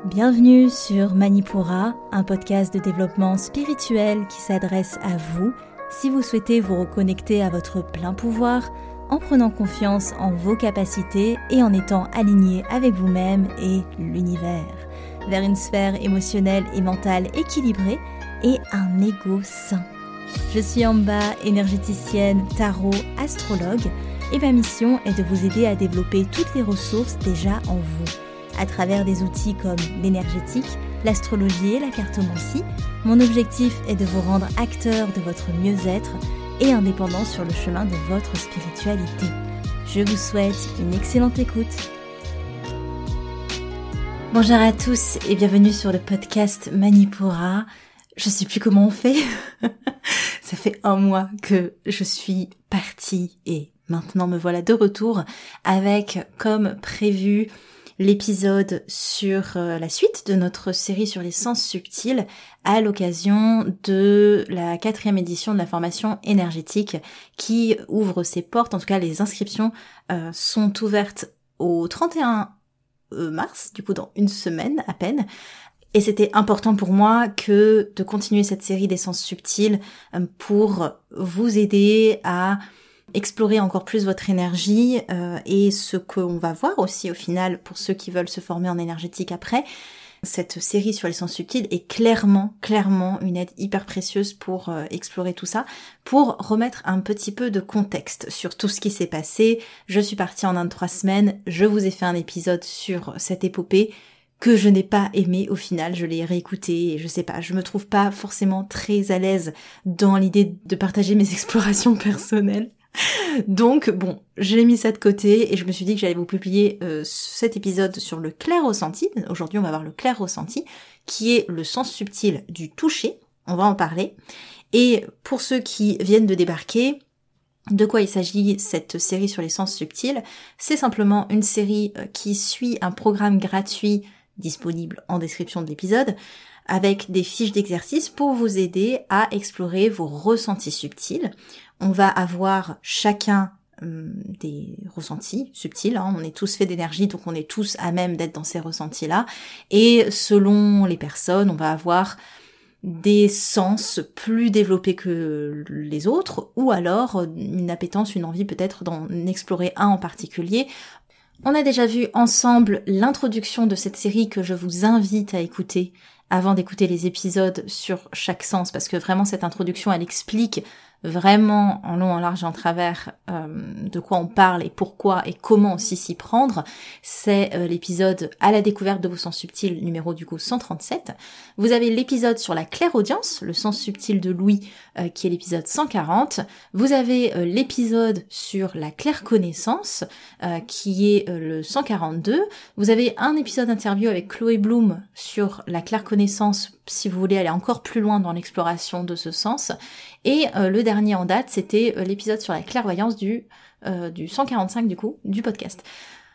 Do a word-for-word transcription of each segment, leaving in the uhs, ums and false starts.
Bienvenue sur Manipura, un podcast de développement spirituel qui s'adresse à vous si vous souhaitez vous reconnecter à votre plein pouvoir en prenant confiance en vos capacités et en étant aligné avec vous-même et l'univers, vers une sphère émotionnelle et mentale équilibrée et un ego sain. Je suis Amba, énergéticienne, tarot, astrologue et ma mission est de vous aider à développer toutes les ressources déjà en vous. À travers des outils comme l'énergétique, l'astrologie et la cartomancie, mon objectif est de vous rendre acteur de votre mieux-être et indépendant sur le chemin de votre spiritualité. Je vous souhaite une excellente écoute. Bonjour à tous et bienvenue sur le podcast Manipura. Je sais plus comment on fait. Ça fait un mois que je suis partie et maintenant me voilà de retour avec, comme prévu, l'épisode sur la suite de notre série sur les sens subtils à l'occasion de la quatrième édition de la formation énergétique qui ouvre ses portes. En tout cas, les inscriptions euh, sont ouvertes au trente et un mars, du coup dans une semaine à peine. Et c'était important pour moi que de continuer cette série des sens subtils euh, pour vous aider à explorer encore plus votre énergie euh, et ce qu'on va voir aussi au final pour ceux qui veulent se former en énergétique après. Cette série sur les sens subtils est clairement, clairement une aide hyper précieuse pour euh, explorer tout ça, pour remettre un petit peu de contexte sur tout ce qui s'est passé. Je suis partie en Inde trois semaines, je vous ai fait un épisode sur cette épopée que je n'ai pas aimé au final, je l'ai réécouté et je sais pas, je me trouve pas forcément très à l'aise dans l'idée de partager mes explorations personnelles. Donc bon, j'ai mis ça de côté et je me suis dit que j'allais vous publier euh, cet épisode sur le clair ressenti. Aujourd'hui on va voir le clair ressenti qui est le sens subtil du toucher, on va en parler. Et pour ceux qui viennent de débarquer, de quoi il s'agit cette série sur les sens subtils? C'est simplement une série qui suit un programme gratuit disponible en description de l'épisode avec des fiches d'exercice pour vous aider à explorer vos ressentis subtils. On va avoir chacun hum, des ressentis subtils, hein. On est tous faits d'énergie, donc on est tous à même d'être dans ces ressentis-là. Et selon les personnes, on va avoir des sens plus développés que les autres, ou alors une appétence, une envie peut-être d'en explorer un en particulier. On a déjà vu ensemble l'introduction de cette série que je vous invite à écouter avant d'écouter les épisodes sur chaque sens, parce que vraiment cette introduction, elle explique vraiment en long, en large et en travers euh, de quoi on parle et pourquoi et comment aussi s'y prendre. C'est euh, l'épisode à la découverte de vos sens subtils, numéro du coup cent trente-sept. Vous avez l'épisode sur la clairaudience, le sens subtil de Louis, euh, qui est l'épisode cent quarante. Vous avez euh, l'épisode sur la clairconnaissance, euh, qui est euh, le cent quarante-deux. Vous avez un épisode interview avec Chloé Bloom sur la clairconnaissance, si vous voulez aller encore plus loin dans l'exploration de ce sens. Et euh, le dernier en date, c'était euh, l'épisode sur la clairvoyance du, euh, du cent quarante-cinq du coup, du podcast.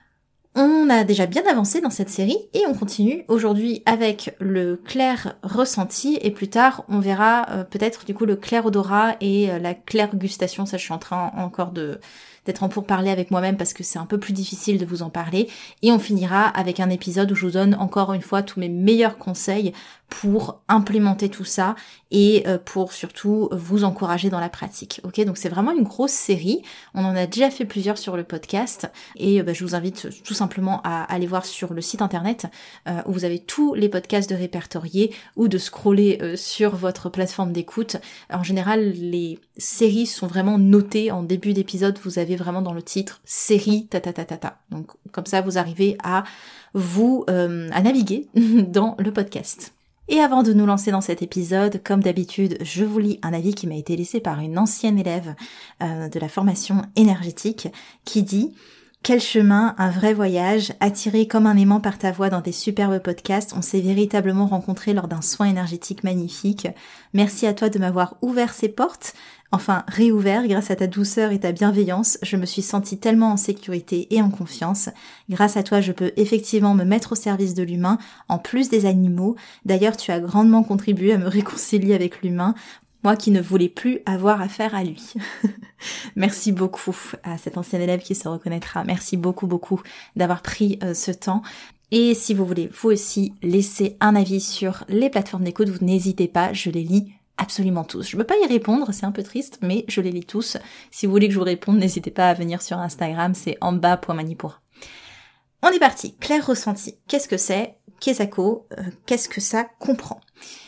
On a déjà bien avancé dans cette série et on continue aujourd'hui avec le clair ressenti et plus tard on verra euh, peut-être du coup le clair odorat et euh, la claire gustation. Ça je suis en train encore de d'être en pourparlers avec moi-même parce que c'est un peu plus difficile de vous en parler. Et on finira avec un épisode où je vous donne encore une fois tous mes meilleurs conseils pour implémenter tout ça et pour surtout vous encourager dans la pratique. Ok, donc c'est vraiment une grosse série. On en a déjà fait plusieurs sur le podcast et bah, je vous invite tout simplement à aller voir sur le site internet euh, où vous avez tous les podcasts de répertoriés ou de scroller euh, sur votre plateforme d'écoute. En général, les séries sont vraiment notées en début d'épisode. Vous avez vraiment dans le titre série ta ta ta ta ta. Donc comme ça, vous arrivez à vous euh, à naviguer dans le podcast. Et avant de nous lancer dans cet épisode, comme d'habitude, je vous lis un avis qui m'a été laissé par une ancienne élève euh, de la formation énergétique qui dit « Quel chemin, un vrai voyage, attiré comme un aimant par ta voix dans tes superbes podcasts, on s'est véritablement rencontrés lors d'un soin énergétique magnifique. Merci à toi de m'avoir ouvert ces portes. Enfin, réouvert grâce à ta douceur et ta bienveillance, je me suis sentie tellement en sécurité et en confiance. Grâce à toi, je peux effectivement me mettre au service de l'humain, en plus des animaux. D'ailleurs, tu as grandement contribué à me réconcilier avec l'humain. Moi qui ne voulais plus avoir affaire à lui. » Merci beaucoup à cette ancienne élève qui se reconnaîtra. Merci beaucoup, beaucoup d'avoir pris euh, ce temps. Et si vous voulez vous aussi laisser un avis sur les plateformes d'écoute, vous n'hésitez pas, je les lis absolument tous. Je ne peux pas y répondre, c'est un peu triste, mais je les lis tous. Si vous voulez que je vous réponde, n'hésitez pas à venir sur Instagram, c'est amba point manipura. On est parti, clair ressenti. Qu'est-ce que c'est? Kesako, euh, qu'est-ce que ça comprend?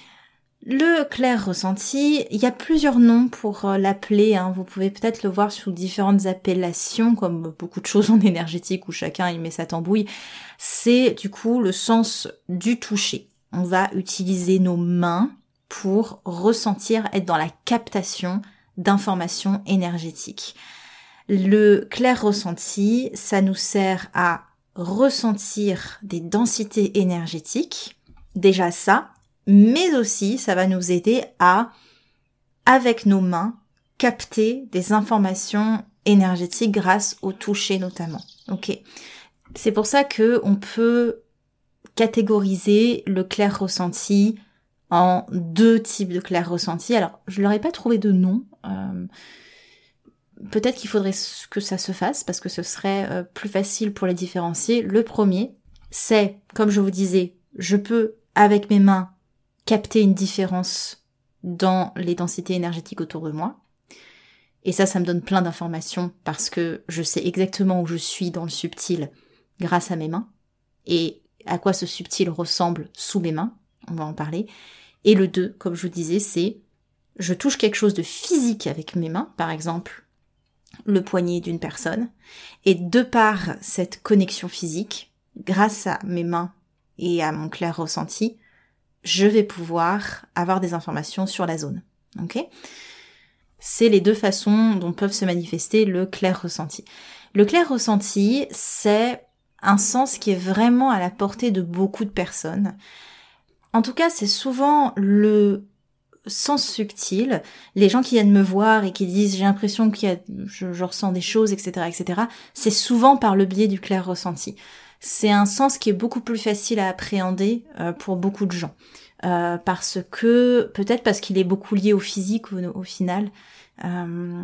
Le clair ressenti, il y a plusieurs noms pour euh, l'appeler, hein. Vous pouvez peut-être le voir sous différentes appellations, comme beaucoup de choses en énergétique où chacun y met sa tambouille. C'est du coup le sens du toucher. On va utiliser nos mains pour ressentir, être dans la captation d'informations énergétiques. Le clair ressenti, ça nous sert à ressentir des densités énergétiques, déjà ça, mais aussi ça va nous aider à, avec nos mains, capter des informations énergétiques grâce au toucher notamment. Ok. C'est pour ça que on peut catégoriser le clair ressenti en deux types de clair ressenti. Alors, je leur ai pas trouvé de nom. Euh, peut-être qu'il faudrait que ça se fasse parce que ce serait euh, plus facile pour les différencier. Le premier, c'est, comme je vous disais, je peux, avec mes mains, capter une différence dans les densités énergétiques autour de moi. Et ça, ça me donne plein d'informations parce que je sais exactement où je suis dans le subtil grâce à mes mains et à quoi ce subtil ressemble sous mes mains. On va en parler. Et le deux, comme je vous disais, c'est je touche quelque chose de physique avec mes mains, par exemple le poignet d'une personne, et de par cette connexion physique, grâce à mes mains et à mon clair ressenti, je vais pouvoir avoir des informations sur la zone. Ok ? C'est les deux façons dont peuvent se manifester le clair ressenti. Le clair ressenti, c'est un sens qui est vraiment à la portée de beaucoup de personnes. En tout cas, c'est souvent le sens subtil. Les gens qui viennent me voir et qui disent j'ai l'impression qu'il y a, je, je ressens des choses, et cetera, et cetera. C'est souvent par le biais du clair ressenti. C'est un sens qui est beaucoup plus facile à appréhender euh, pour beaucoup de gens. Euh, parce que, peut-être parce qu'il est beaucoup lié au physique au, au final. Euh,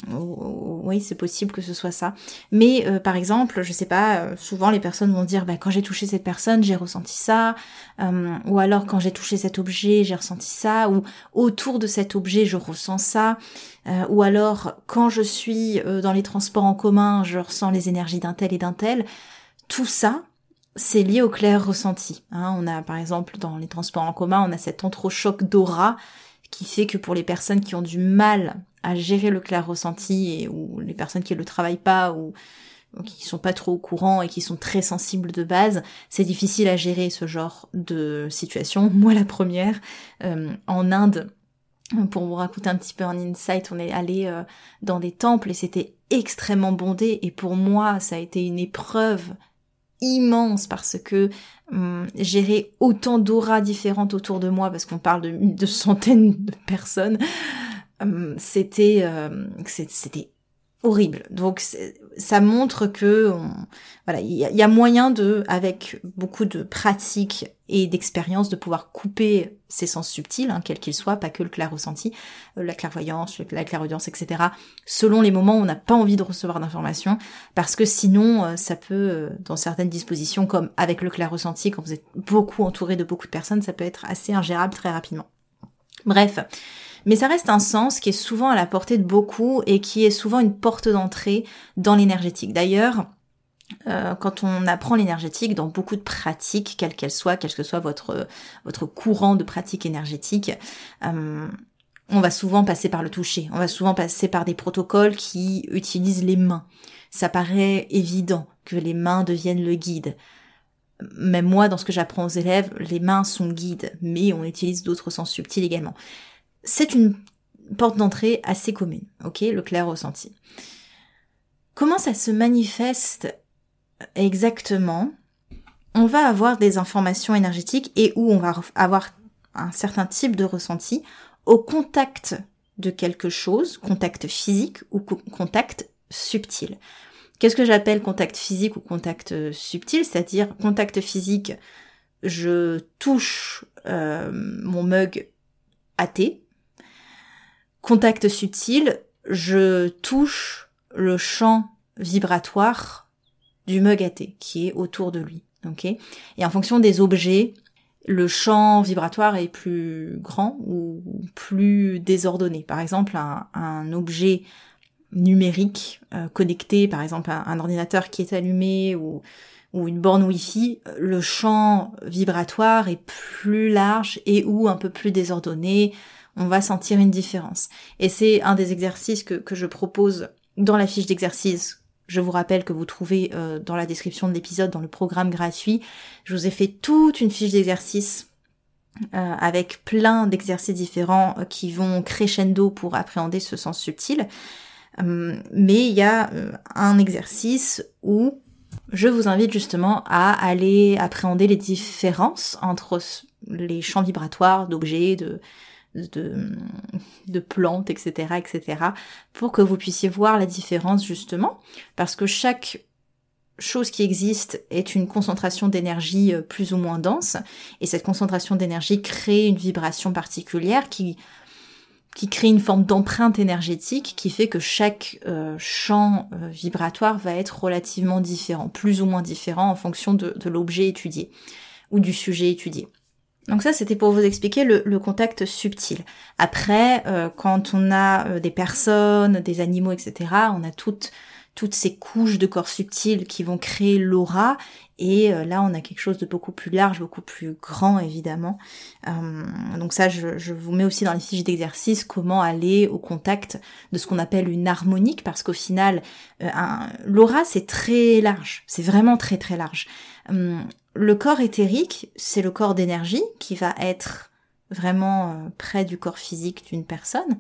oui, c'est possible que ce soit ça. Mais euh, par exemple, je sais pas, euh, souvent les personnes vont dire bah, quand j'ai touché cette personne, j'ai ressenti ça, euh, ou alors quand j'ai touché cet objet, j'ai ressenti ça, ou autour de cet objet, je ressens ça, euh, ou alors quand je suis euh, dans les transports en commun, je ressens les énergies d'un tel et d'un tel. Tout ça, c'est lié au clair ressenti. Hein, on a par exemple dans les transports en commun, on a cet entrechoc d'aura qui fait que pour les personnes qui ont du mal à gérer le clair ressenti et ou les personnes qui le travaillent pas ou, ou qui sont pas trop au courant et qui sont très sensibles de base, c'est difficile à gérer ce genre de situation. Moi la première, euh, en Inde, pour vous raconter un petit peu un insight, on est allé euh, dans des temples et c'était extrêmement bondé et pour moi ça a été une épreuve immense parce que hum, gérer autant d'auras différentes autour de moi, parce qu'on parle de, de centaines de personnes, hum, c'était euh, c'était horrible. Donc ça montre que on, voilà, il y, y a moyen de, avec beaucoup de pratique et d'expérience, de pouvoir couper ces sens subtils, hein, quels qu'ils soient, pas que le clair ressenti, euh, la clairvoyance, la clairaudience, et cetera. Selon les moments où on n'a pas envie de recevoir d'informations, parce que sinon, euh, ça peut, euh, dans certaines dispositions, comme avec le clair ressenti, quand vous êtes beaucoup entouré de beaucoup de personnes, ça peut être assez ingérable très rapidement. Bref. Mais ça reste un sens qui est souvent à la portée de beaucoup et qui est souvent une porte d'entrée dans l'énergétique. D'ailleurs, euh, quand on apprend l'énergétique, dans beaucoup de pratiques, quelles qu'elles soient, quel que soit votre votre courant de pratique énergétique, euh, on va souvent passer par le toucher. On va souvent passer par des protocoles qui utilisent les mains. Ça paraît évident que les mains deviennent le guide. Même moi, dans ce que j'apprends aux élèves, les mains sont guides, mais on utilise d'autres sens subtils également. C'est une porte d'entrée assez commune, ok, le clair ressenti. Comment ça se manifeste exactement ? On va avoir des informations énergétiques et où on va avoir un certain type de ressenti au contact de quelque chose, contact physique ou contact subtil. Qu'est-ce que j'appelle contact physique ou contact subtil ? C'est-à-dire contact physique, je touche euh, mon mug à thé. Contact subtil, je touche le champ vibratoire du mug à thé qui est autour de lui. Ok ? Et en fonction des objets, le champ vibratoire est plus grand ou plus désordonné. Par exemple, un, un objet numérique euh, connecté, par exemple un, un ordinateur qui est allumé ou, ou une borne Wi-Fi, le champ vibratoire est plus large et ou un peu plus désordonné. On va sentir une différence. Et c'est un des exercices que, que je propose dans la fiche d'exercice. Je vous rappelle que vous trouvez euh, dans la description de l'épisode, dans le programme gratuit. Je vous ai fait toute une fiche d'exercice euh, avec plein d'exercices différents euh, qui vont crescendo pour appréhender ce sens subtil. Euh, mais il y a euh, un exercice où je vous invite justement à aller appréhender les différences entre les champs vibratoires d'objets, de de, de plantes, et cetera, et cetera, pour que vous puissiez voir la différence justement, parce que chaque chose qui existe est une concentration d'énergie plus ou moins dense, et cette concentration d'énergie crée une vibration particulière qui, qui crée une forme d'empreinte énergétique qui fait que chaque euh, champ euh, vibratoire va être relativement différent, plus ou moins différent en fonction de, de l'objet étudié ou du sujet étudié. Donc ça, c'était pour vous expliquer le, le contact subtil. Après, euh, quand on a euh, des personnes, des animaux, et cetera, on a toutes toutes ces couches de corps subtils qui vont créer l'aura. Et euh, là, on a quelque chose de beaucoup plus large, beaucoup plus grand, évidemment. Euh, donc ça, je, je vous mets aussi dans les fiches d'exercice comment aller au contact de ce qu'on appelle une harmonique, parce qu'au final, euh, un, l'aura, c'est très large. C'est vraiment très, très large. Euh, Le corps éthérique, c'est le corps d'énergie qui va être vraiment près du corps physique d'une personne.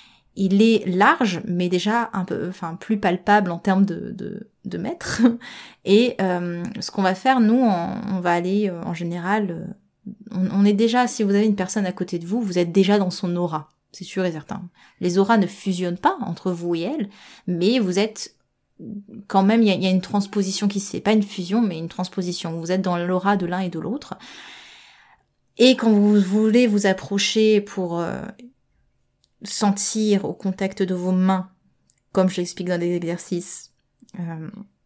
Il est large, mais déjà un peu, enfin plus palpable en termes de, de, de mètres. Et euh, ce qu'on va faire, nous, on, on va aller euh, en général, on, on est déjà, si vous avez une personne à côté de vous, vous êtes déjà dans son aura, c'est sûr et certain. Les auras ne fusionnent pas entre vous et elle, mais vous êtes quand même, il y a, y a une transposition qui se fait, pas une fusion, mais une transposition. Vous êtes dans l'aura de l'un et de l'autre. Et quand vous voulez vous approcher pour euh, sentir au contact de vos mains, comme je l'explique dans des exercices, euh,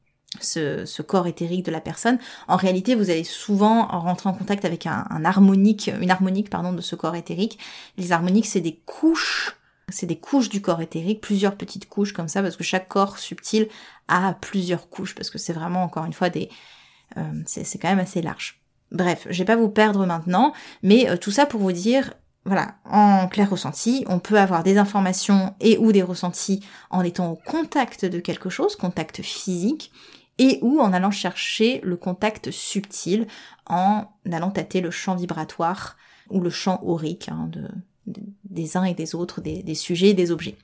ce, ce corps éthérique de la personne, en réalité, vous allez souvent rentrer en contact avec un, un harmonique, une harmonique, pardon, de ce corps éthérique. Les harmoniques, c'est des couches C'est des couches du corps éthérique, plusieurs petites couches comme ça, parce que chaque corps subtil a plusieurs couches, parce que c'est vraiment, encore une fois, des, euh, c'est, c'est quand même assez large. Bref, je vais pas vous perdre maintenant, mais euh, tout ça pour vous dire, voilà, en clair ressenti, on peut avoir des informations et ou des ressentis en étant au contact de quelque chose, contact physique, et ou en allant chercher le contact subtil, en allant tâter le champ vibratoire ou le champ aurique hein, de... des uns et des autres, des, des sujets et des objets.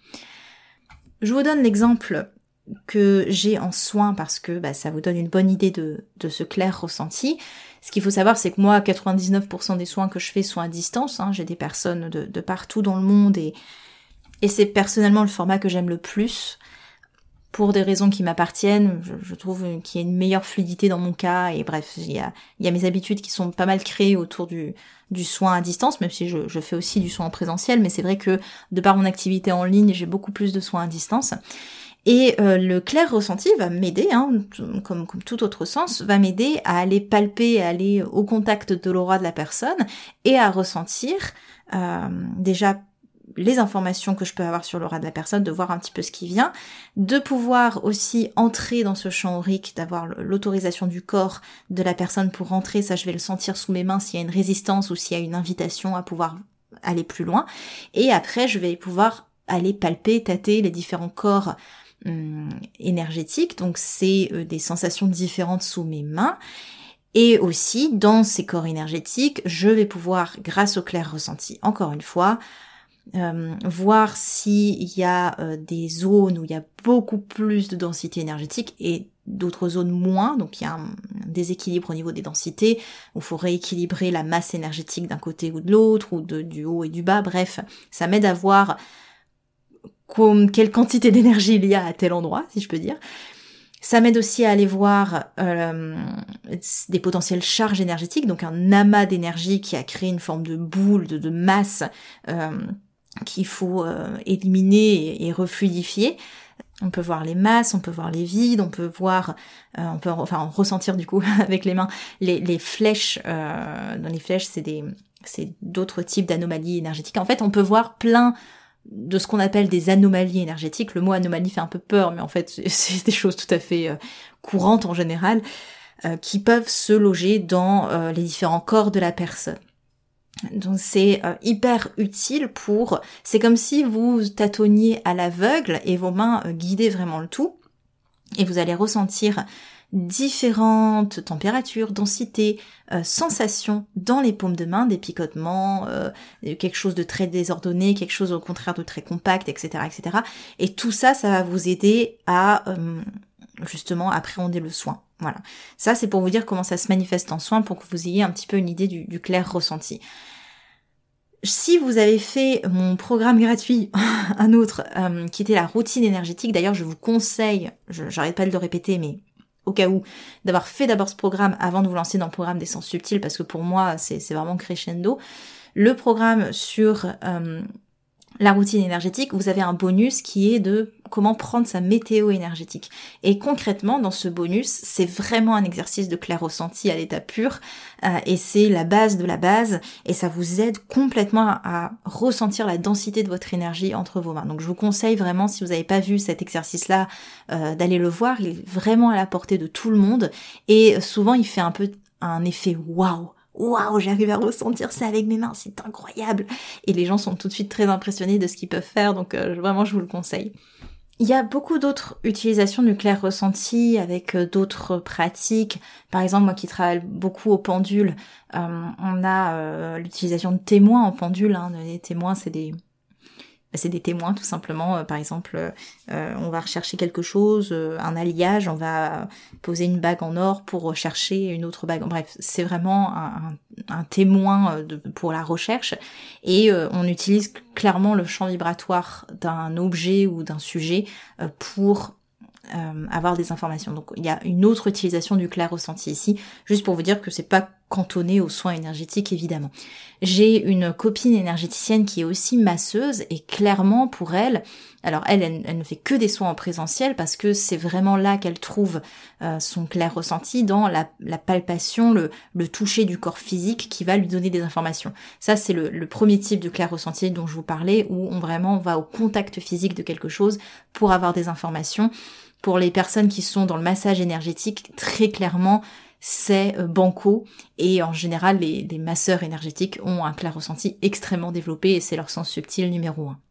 Je vous donne l'exemple que j'ai en soins parce que bah, ça vous donne une bonne idée de, de ce clair ressenti. Ce qu'il faut savoir, c'est que moi, quatre-vingt-dix-neuf pour cent des soins que je fais sont à distance. Hein. J'ai des personnes de, de partout dans le monde et, et c'est personnellement le format que j'aime le plus. Pour des raisons qui m'appartiennent, je, je trouve qu'il y a une meilleure fluidité dans mon cas, et bref, il y a, il y a mes habitudes qui sont pas mal créées autour du, du soin à distance, même si je, je fais aussi du soin en présentiel, mais c'est vrai que de par mon activité en ligne, j'ai beaucoup plus de soins à distance. Et euh, le clair ressenti va m'aider, hein, comme, comme tout autre sens, va m'aider à aller palper, à aller au contact de l'aura de la personne, et à ressentir euh, déjà les informations que je peux avoir sur l'aura de la personne, de voir un petit peu ce qui vient, de pouvoir aussi entrer dans ce champ aurique, d'avoir l'autorisation du corps de la personne pour rentrer, ça je vais le sentir sous mes mains s'il y a une résistance ou s'il y a une invitation à pouvoir aller plus loin, et après je vais pouvoir aller palper, tâter les différents corps hum, énergétiques, donc c'est euh, des sensations différentes sous mes mains. Et aussi, dans ces corps énergétiques, je vais pouvoir, grâce au clair ressenti, encore une fois, Euh, voir s'il y a euh, des zones où il y a beaucoup plus de densité énergétique et d'autres zones moins, donc il y a un, un déséquilibre au niveau des densités, où il faut rééquilibrer la masse énergétique d'un côté ou de l'autre, ou de, du haut et du bas, bref, ça m'aide à voir comme, quelle quantité d'énergie il y a à tel endroit, si je peux dire. Ça m'aide aussi à aller voir euh, des potentielles charges énergétiques, donc un amas d'énergie qui a créé une forme de boule, de, de masse, euh, qu'il faut euh, éliminer et, et refluidifier. On peut voir les masses, on peut voir les vides, on peut voir, euh, on peut enfin ressentir du coup avec les mains les, les flèches. Euh, dans les flèches, c'est des, c'est d'autres types d'anomalies énergétiques. En fait, on peut voir plein de ce qu'on appelle des anomalies énergétiques. Le mot anomalie fait un peu peur, mais en fait, c'est, c'est des choses tout à fait euh, courantes en général, euh, qui peuvent se loger dans euh, les différents corps de la personne. Donc c'est euh, hyper utile pour... C'est comme si vous tâtonniez à l'aveugle et vos mains euh, guidaient vraiment le tout. Et vous allez ressentir différentes températures, densités, euh, sensations dans les paumes de main, des picotements, euh, quelque chose de très désordonné, quelque chose au contraire de très compact, et cetera, et cetera. Et tout ça, ça va vous aider à euh, justement appréhender le soin. Voilà. Ça, c'est pour vous dire comment ça se manifeste en soin, pour que vous ayez un petit peu une idée du, du clair ressenti. Si vous avez fait mon programme gratuit, un autre, euh, qui était la routine énergétique, d'ailleurs je vous conseille, je, j'arrête pas de le répéter, mais au cas où, d'avoir fait d'abord ce programme avant de vous lancer dans le programme des sens subtils, parce que pour moi c'est, c'est vraiment crescendo. Le programme sur euh, la routine énergétique, vous avez un bonus qui est de comment prendre sa météo énergétique. Et concrètement, dans ce bonus, c'est vraiment un exercice de clair ressenti à l'état pur, euh, et c'est la base de la base, et ça vous aide complètement à, à ressentir la densité de votre énergie entre vos mains. Donc je vous conseille vraiment, si vous n'avez pas vu cet exercice-là, euh, d'aller le voir. Il est vraiment à la portée de tout le monde, et souvent il fait un peu un effet waouh. Waouh, j'arrive à ressentir ça avec mes mains, c'est incroyable. Et les gens sont tout de suite très impressionnés de ce qu'ils peuvent faire, donc euh, vraiment je vous le conseille. Il y a beaucoup d'autres utilisations du clair ressenti avec euh, d'autres pratiques. Par exemple, moi qui travaille beaucoup au pendule, euh, on a euh, l'utilisation de témoins en pendule. Hein. Les témoins, c'est des... c'est des témoins tout simplement. Euh, par exemple, euh, on va rechercher quelque chose, euh, un alliage, on va poser une bague en or pour rechercher une autre bague. Bref, c'est vraiment un, un témoin de, pour la recherche, et euh, on utilise clairement le champ vibratoire d'un objet ou d'un sujet euh, pour euh, avoir des informations. Donc il y a une autre utilisation du clair ressenti ici, juste pour vous dire que c'est pas cantonné aux soins énergétiques évidemment. J'ai une copine énergéticienne qui est aussi masseuse, et clairement pour elle, alors elle, elle, elle ne fait que des soins en présentiel parce que c'est vraiment là qu'elle trouve euh, son clair ressenti, dans la, la palpation, le, le toucher du corps physique qui va lui donner des informations. Ça c'est le, le premier type de clair ressenti dont je vous parlais, où on vraiment va au contact physique de quelque chose pour avoir des informations. Pour les personnes qui sont dans le massage énergétique, très clairement, c'est banco, et en général les, les masseurs énergétiques ont un clair ressenti extrêmement développé, et c'est leur sens subtil numéro un.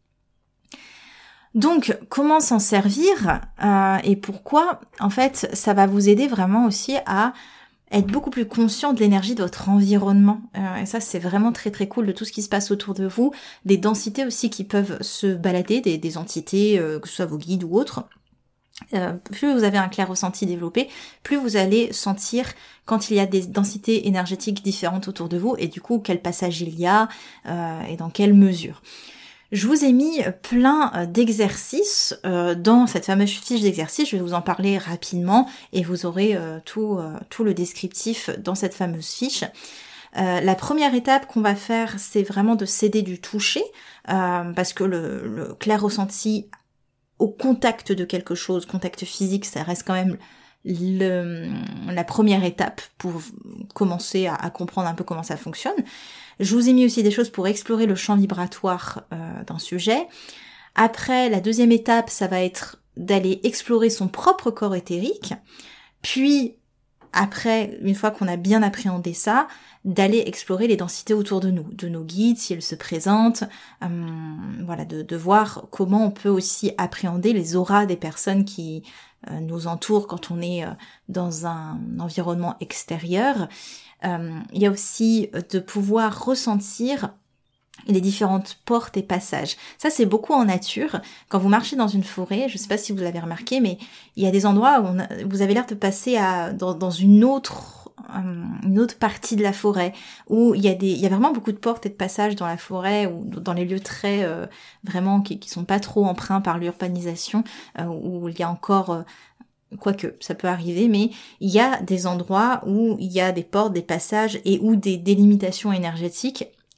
Donc comment s'en servir euh, et pourquoi? En fait, ça va vous aider vraiment aussi à être beaucoup plus conscient de l'énergie de votre environnement, euh, et ça c'est vraiment très très cool, de tout ce qui se passe autour de vous, des densités aussi qui peuvent se balader, des, des entités, euh, que ce soit vos guides ou autres. Euh, plus vous avez un clair ressenti développé, plus vous allez sentir quand il y a des densités énergétiques différentes autour de vous, et du coup quel passage il y a euh, et dans quelle mesure. Je vous ai mis plein d'exercices euh, dans cette fameuse fiche d'exercice, je vais vous en parler rapidement, et vous aurez euh, tout, euh, tout le descriptif dans cette fameuse fiche. Euh, la première étape qu'on va faire, c'est vraiment de s'aider du toucher, euh, parce que le, le clair ressenti au contact de quelque chose, contact physique, ça reste quand même le, la première étape pour commencer à, à comprendre un peu comment ça fonctionne. Je vous ai mis aussi des choses pour explorer le champ vibratoire euh, d'un sujet. Après, la deuxième étape, ça va être d'aller explorer son propre corps éthérique. Puis, après, une fois qu'on a bien appréhendé ça, d'aller explorer les densités autour de nous, de nos guides, si elles se présentent, euh, voilà, de, de voir comment on peut aussi appréhender les auras des personnes qui euh, nous entourent quand on est euh, dans un environnement extérieur. Euh, il y a aussi de pouvoir ressentir les différentes portes et passages. Ça, c'est beaucoup en nature. Quand vous marchez dans une forêt, je ne sais pas si vous l'avez remarqué, mais il y a des endroits où on a, vous avez l'air de passer à, dans, dans une autre une autre partie de la forêt, où il y a des, il y a vraiment beaucoup de portes et de passages dans la forêt, ou dans les lieux très euh, vraiment qui, qui sont pas trop empreints par l'urbanisation, euh, où il y a encore euh, quoique ça peut arriver, mais il y a des endroits où il y a des portes, des passages, et où des délimitations énergétiques.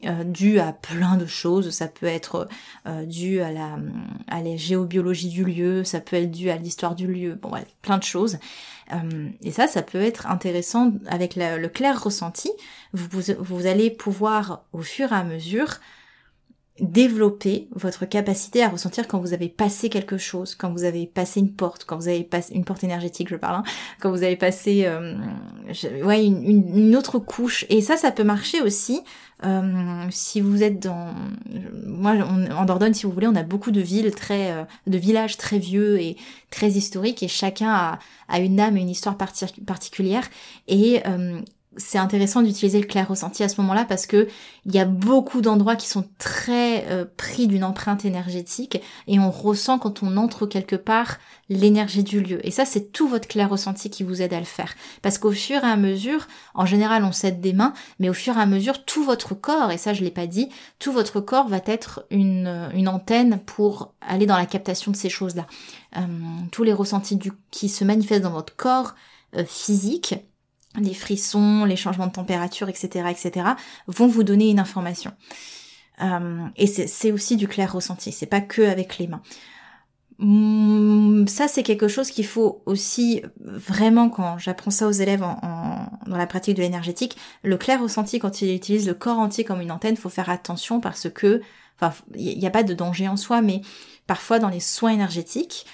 euh, dû à plein de choses. Ça peut être euh, dû à la, à la géobiologie du lieu, ça peut être dû à l'histoire du lieu, bon ouais, plein de choses. Euh, et ça, ça peut être intéressant avec la, le clair ressenti. Vous, vous, vous allez pouvoir, au fur et à mesure, développer votre capacité à ressentir quand vous avez passé quelque chose, quand vous avez passé une porte, quand vous avez passé une porte énergétique, je parle, hein, quand vous avez passé euh, je, ouais une, une, une autre couche. Et ça, ça peut marcher aussi euh, si vous êtes dans, moi on, en Dordogne, si vous voulez, on a beaucoup de villes très, euh, de villages très vieux et très historiques, et chacun a, a une âme et une histoire parti- particulière. Et euh, c'est intéressant d'utiliser le clair ressenti à ce moment-là parce que il y a beaucoup d'endroits qui sont très euh, pris d'une empreinte énergétique et on ressent quand on entre quelque part l'énergie du lieu. Et ça, c'est tout votre clair ressenti qui vous aide à le faire. Parce qu'au fur et à mesure, en général, on s'aide des mains, mais au fur et à mesure, tout votre corps, et ça je l'ai pas dit, tout votre corps va être une, une antenne pour aller dans la captation de ces choses-là. Euh, tous les ressentis du, qui se manifestent dans votre corps euh, physique, les frissons, les changements de température, et cetera, et cetera, vont vous donner une information. Euh, et c'est, c'est aussi du clair ressenti, c'est pas que avec les mains. Hum, ça, c'est quelque chose qu'il faut aussi vraiment, quand j'apprends ça aux élèves en, en, dans la pratique de l'énergétique, le clair ressenti, quand il utilise le corps entier comme une antenne, faut faire attention parce que, enfin, il n'y a pas de danger en soi, mais parfois dans les soins énergétiques,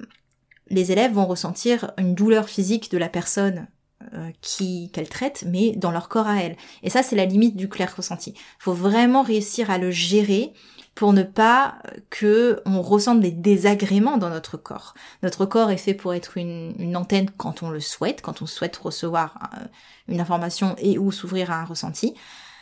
les élèves vont ressentir une douleur physique de la personne Euh, qui qu'elle traite, mais dans leur corps à elle. Et ça, c'est la limite du clair ressenti. Il faut vraiment réussir à le gérer pour ne pas que on ressente des désagréments dans notre corps. Notre corps est fait pour être une, une antenne quand on le souhaite, quand on souhaite recevoir euh, une information et ou s'ouvrir à un ressenti.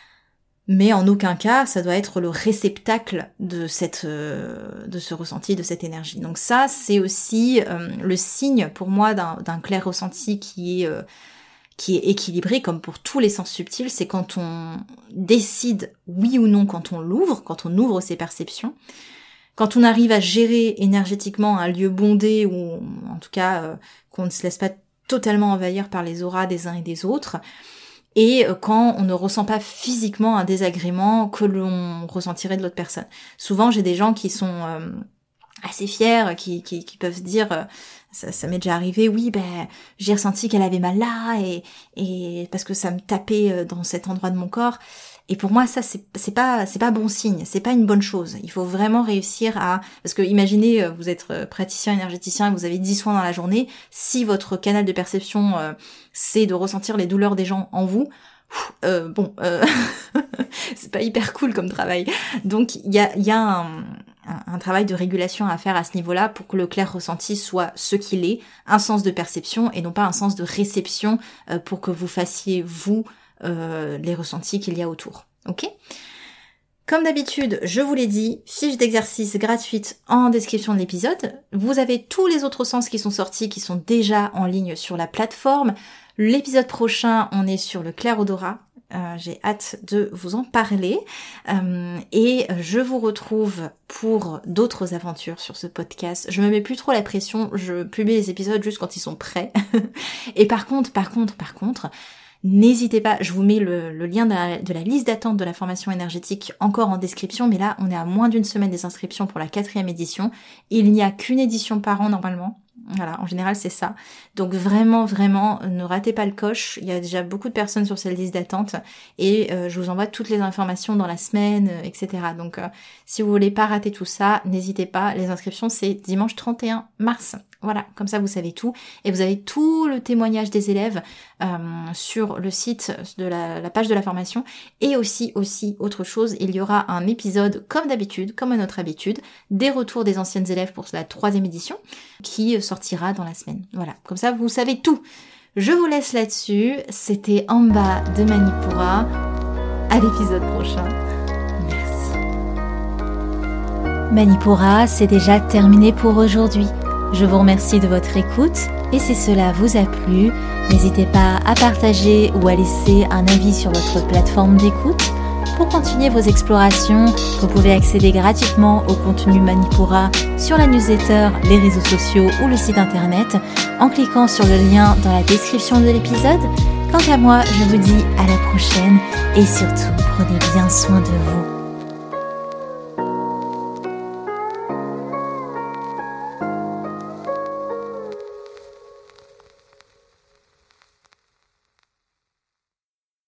Mais en aucun cas, ça doit être le réceptacle de cette, euh, de ce ressenti, de cette énergie. Donc ça, c'est aussi euh, le signe pour moi d'un, d'un clair ressenti qui est, euh, qui est équilibré, comme pour tous les sens subtils. C'est quand on décide oui ou non, quand on l'ouvre, quand on ouvre ses perceptions, quand on arrive à gérer énergétiquement un lieu bondé, ou en tout cas euh, qu'on ne se laisse pas totalement envahir par les auras des uns et des autres. Et quand on ne ressent pas physiquement un désagrément que l'on ressentirait de l'autre personne. Souvent, j'ai des gens qui sont euh, assez fiers, qui, qui, qui peuvent se dire, euh, ça, ça m'est déjà arrivé, oui, ben j'ai ressenti qu'elle avait mal là, et, et parce que ça me tapait dans cet endroit de mon corps. Et pour moi, ça, c'est, c'est pas, c'est pas bon signe, c'est pas une bonne chose. Il faut vraiment réussir à, parce que imaginez, vous êtes praticien énergéticien et vous avez dix soins dans la journée, si votre canal de perception, euh, c'est de ressentir les douleurs des gens en vous, euh, bon, euh, c'est pas hyper cool comme travail. Donc, il y a, il y a un, un, un travail de régulation à faire à ce niveau-là pour que le clair ressenti soit ce qu'il est, un sens de perception et non pas un sens de réception euh, pour que vous fassiez, vous, Euh, les ressentis qu'il y a autour. Ok ? Comme d'habitude, je vous l'ai dit, fiche d'exercice gratuite en description de l'épisode. Vous avez tous les autres sens qui sont sortis, qui sont déjà en ligne sur la plateforme. L'épisode prochain, on est sur le clair odorat. Euh, j'ai hâte de vous en parler. Euh, et je vous retrouve pour d'autres aventures sur ce podcast. Je me mets plus trop la pression, je publie les épisodes juste quand ils sont prêts. Et par contre, par contre, par contre, n'hésitez pas, je vous mets le, le lien de la, de la liste d'attente de la formation énergétique encore en description, mais là, on est à moins d'une semaine des inscriptions pour la quatrième édition. Il n'y a qu'une édition par an normalement. Voilà, en général, c'est ça. Donc vraiment, vraiment, ne ratez pas le coche. Il y a déjà beaucoup de personnes sur cette liste d'attente et euh, je vous envoie toutes les informations dans la semaine, euh, et cetera. Donc, euh, si vous voulez pas rater tout ça, n'hésitez pas. Les inscriptions, c'est dimanche trente et un mars. Voilà, comme ça vous savez tout. Et vous avez tout le témoignage des élèves euh, sur le site de la, la page de la formation. Et aussi, aussi, autre chose, il y aura un épisode, comme d'habitude, comme à notre habitude, des retours des anciennes élèves pour la troisième édition, qui sortira dans la semaine. Voilà, comme ça vous savez tout. Je vous laisse là-dessus. C'était Amba de Manipura. À l'épisode prochain. Merci. Manipura, c'est déjà terminé pour aujourd'hui. Je vous remercie de votre écoute et si cela vous a plu, n'hésitez pas à partager ou à laisser un avis sur votre plateforme d'écoute. Pour continuer vos explorations, vous pouvez accéder gratuitement au contenu Manipura sur la newsletter, les réseaux sociaux ou le site internet en cliquant sur le lien dans la description de l'épisode. Quant à moi, je vous dis à la prochaine et surtout, prenez bien soin de vous.